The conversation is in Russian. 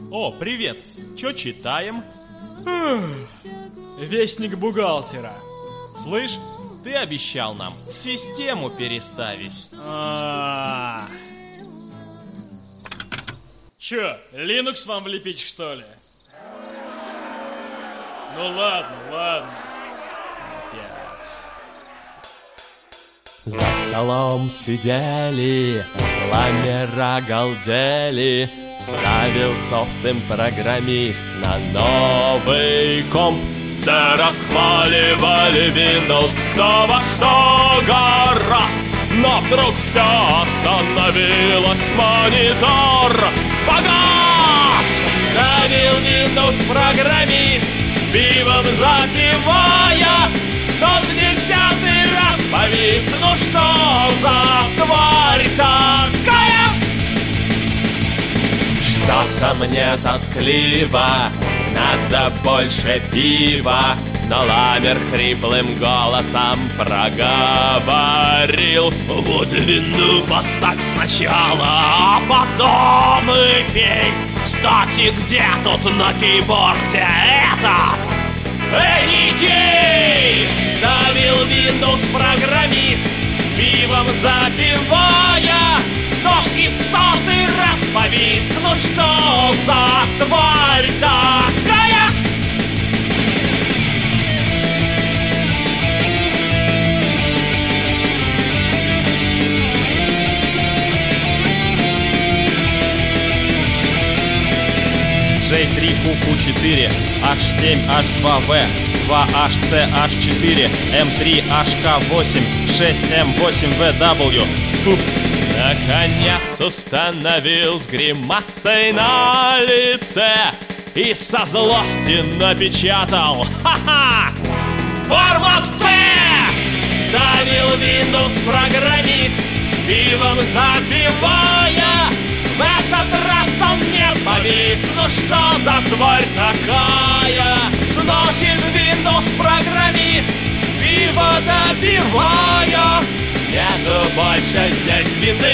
О, привет! Чё читаем? Вестник бухгалтера. Слышь, ты обещал нам систему переставить. Чё, Linux вам влепить, что ли? Ну ладно. За столом сидели, ламера галдели. Ставил софт им программист на новый комп. Все расхваливали Windows, кто во что гораст. Но вдруг все остановилось, монитор погас. Ставил Windows программист, пивом запивая. Тот в 10-й раз повис, ну что за тварь такая? Что-то мне тоскливо, надо больше пива. Но ламер хриплым голосом проговорил: вот вину поставь сначала, а потом и пей. Кстати, где тут на кейборде этот? Эй, Никей! Ставил Windows программист, пивом запивая. Но и в 100-й раз повис, ну что за тварь такая? J3 QQ4, H7 H2V, 2HC H4, M3 HK8, 6M8VW. Наконец установил с гримасой на лице и со злости напечатал: ха-ха! Формат C! Ставил Windows программист, пивом запивая. В этот раз он не повис, ну что за тварь такая? Сносит Windows программист, пиво допивая. Нету больше здесь вины,